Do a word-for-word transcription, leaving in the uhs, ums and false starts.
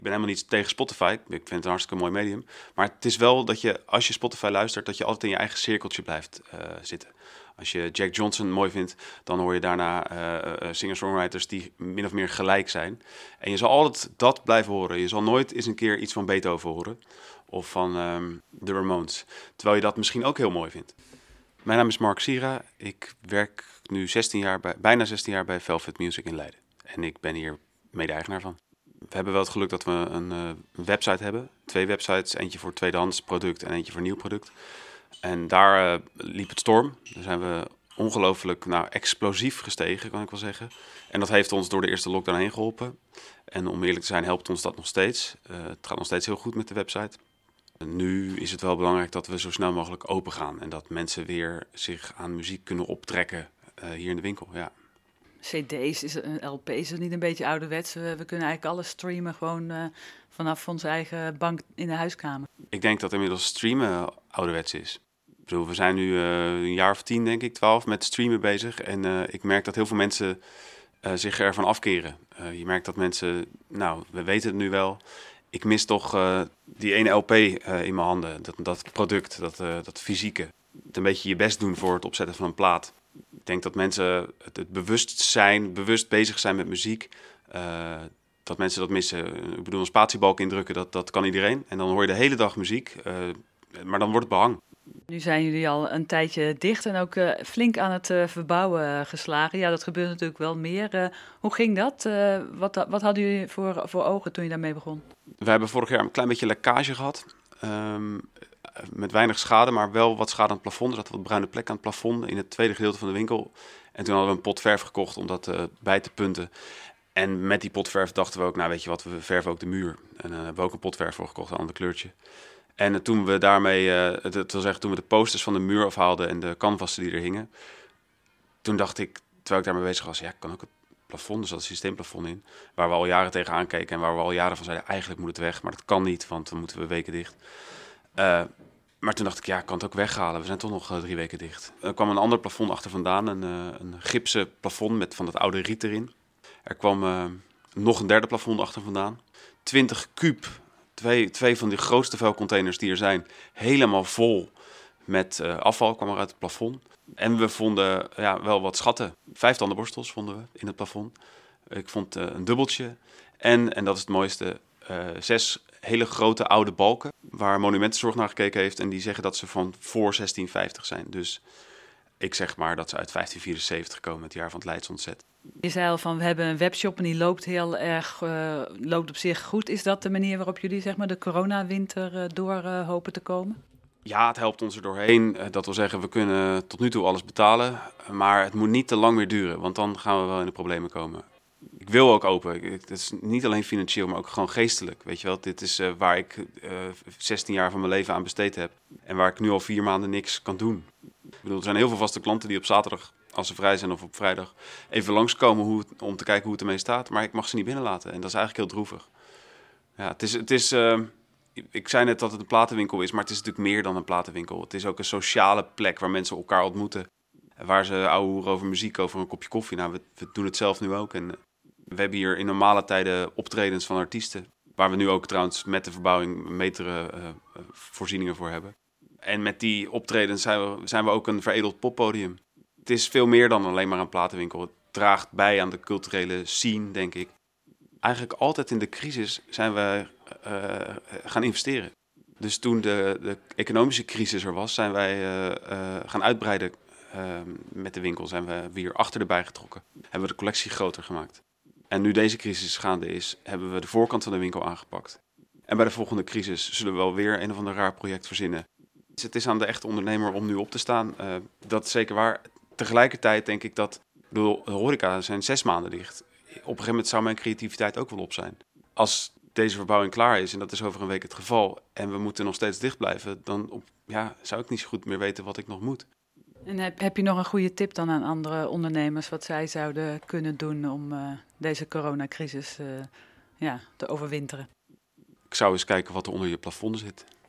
Ik ben helemaal niet tegen Spotify. Ik vind het een hartstikke mooi medium. Maar het is wel dat je, als je Spotify luistert, dat je altijd in je eigen cirkeltje blijft uh, zitten. Als je Jack Johnson mooi vindt, dan hoor je daarna uh, uh, singer-songwriters die min of meer gelijk zijn. En je zal altijd dat blijven horen. Je zal nooit eens een keer iets van Beethoven horen. Of van um, de Ramones. Terwijl je dat misschien ook heel mooi vindt. Mijn naam is Mark Sira. Ik werk nu zestien jaar bij, bijna zestien jaar bij Velvet Music in Leiden. En ik ben hier mede-eigenaar van. We hebben wel het geluk dat we een, uh, een website hebben. Twee websites, eentje voor tweedehands product en eentje voor nieuw product. En daar uh, liep het storm. Daar zijn we ongelooflijk nou, explosief gestegen, kan ik wel zeggen. En dat heeft ons door de eerste lockdown heen geholpen. En om eerlijk te zijn helpt ons dat nog steeds. Uh, het gaat nog steeds heel goed met de website. En nu is het wel belangrijk dat we zo snel mogelijk open gaan. En dat mensen weer zich aan muziek kunnen optrekken uh, hier in de winkel, ja. C D's, is een L P is het niet een beetje ouderwets? We, we kunnen eigenlijk alles streamen gewoon uh, vanaf onze eigen bank in de huiskamer. Ik denk dat inmiddels streamen ouderwets is. Ik bedoel, we zijn nu uh, een jaar of tien, denk ik, twaalf, met streamen bezig. En uh, ik merk dat heel veel mensen uh, zich ervan afkeren. Uh, je merkt dat mensen, nou, we weten het nu wel. Ik mis toch uh, die ene L P uh, in mijn handen, dat, dat product, dat, uh, dat fysieke. Het een beetje je best doen voor het opzetten van een plaat. Ik denk dat mensen het, het bewust zijn, bewust bezig zijn met muziek. Uh, dat mensen dat missen. Ik bedoel, een spatiebalk indrukken, dat, dat kan iedereen. En dan hoor je de hele dag muziek, uh, maar dan wordt het behang. Nu zijn jullie al een tijdje dicht en ook uh, flink aan het uh, verbouwen uh, geslagen. Ja, dat gebeurt natuurlijk wel meer. Uh, hoe ging dat? Uh, wat, wat hadden jullie voor, voor ogen toen je daarmee begon? We hebben vorig jaar een klein beetje lekkage gehad. Um, met weinig schade, maar wel wat schade aan het plafond. Er zat wat bruine plek aan het plafond in het tweede gedeelte van de winkel. En toen hadden we een pot verf gekocht om dat uh, bij te punten. En met die pot verf dachten we ook, nou weet je wat, we verven ook de muur. En dan uh, hebben we ook een pot verf voor gekocht, een ander kleurtje. En uh, toen we daarmee, uh, het, het wil zeggen, toen we de posters van de muur afhaalden en de canvassen die er hingen. Toen dacht ik, terwijl ik daarmee bezig was, ja, ik kan ook het plafond, dus dat is het systeemplafond in. Waar we al jaren tegenaan keken en waar we al jaren van zeiden, eigenlijk moet het weg. Maar dat kan niet, want dan moeten we weken dicht. Uh, maar toen dacht ik, ja, ik kan het ook weghalen. We zijn toch nog uh, drie weken dicht. Er kwam een ander plafond achter vandaan, een, uh, een gipsen plafond met van dat oude riet erin. Er kwam uh, nog een derde plafond achter vandaan. twintig kuub, twee, twee van de grootste vuilcontainers die er zijn, helemaal vol met uh, afval kwam er uit het plafond. En we vonden ja, wel wat schatten. Vijf tandenborstels vonden we in het plafond. Ik vond uh, een dubbeltje. En, en dat is het mooiste, uh, zes hele grote oude balken waar Monumentenzorg naar gekeken heeft. En die zeggen dat ze van voor zestien vijftig zijn. Dus ik zeg maar dat ze uit vijftien vierenzeventig komen, het jaar van het Leids ontzet. Je zei al van, we hebben een webshop en die loopt heel erg, uh, loopt op zich goed. Is dat de manier waarop jullie zeg maar de coronawinter uh, door uh, hopen te komen? Ja, het helpt ons er doorheen. Uh, dat wil zeggen, we kunnen tot nu toe alles betalen. Maar het moet niet te lang meer duren, want dan gaan we wel in de problemen komen. Ik wil ook open. Het is niet alleen financieel, maar ook gewoon geestelijk. Weet je wel, dit is uh, waar ik uh, zestien jaar van mijn leven aan besteed heb. En waar ik nu al vier maanden niks kan doen. Ik bedoel, er zijn heel veel vaste klanten die op zaterdag, als ze vrij zijn of op vrijdag, even langskomen hoe het, om te kijken hoe het ermee staat. Maar ik mag ze niet binnenlaten. En dat is eigenlijk heel droevig. Ja, het is... Het is uh, ik zei net dat het een platenwinkel is, maar het is natuurlijk meer dan een platenwinkel. Het is ook een sociale plek waar mensen elkaar ontmoeten. Waar ze ouwe hoeren over muziek, over een kopje koffie. Nou, we, we doen het zelf nu ook. En we hebben hier in normale tijden optredens van artiesten. Waar we nu ook trouwens met de verbouwing metere uh, voorzieningen voor hebben. En met die optredens zijn we, zijn we ook een veredeld poppodium. Het is veel meer dan alleen maar een platenwinkel. Het draagt bij aan de culturele scene, denk ik. Eigenlijk altijd in de crisis zijn we uh, gaan investeren. Dus toen de, de economische crisis er was, zijn wij uh, uh, gaan uitbreiden uh, met de winkel. Zijn we weer achter erbij getrokken. Hebben we de collectie groter gemaakt. En nu deze crisis gaande is, hebben we de voorkant van de winkel aangepakt. En bij de volgende crisis zullen we wel weer een of ander raar project verzinnen. Dus het is aan de echte ondernemer om nu op te staan. Uh, dat is zeker waar. Tegelijkertijd denk ik dat, ik bedoel, de horeca zijn zes maanden dicht. Op een gegeven moment zou mijn creativiteit ook wel op zijn. Als deze verbouwing klaar is, en dat is over een week het geval, en we moeten nog steeds dicht blijven, dan op, ja, zou ik niet zo goed meer weten wat ik nog moet. En heb, heb je nog een goede tip dan aan andere ondernemers, wat zij zouden kunnen doen om uh, deze coronacrisis uh, ja, te overwinteren? Ik zou eens kijken wat er onder je plafond zit.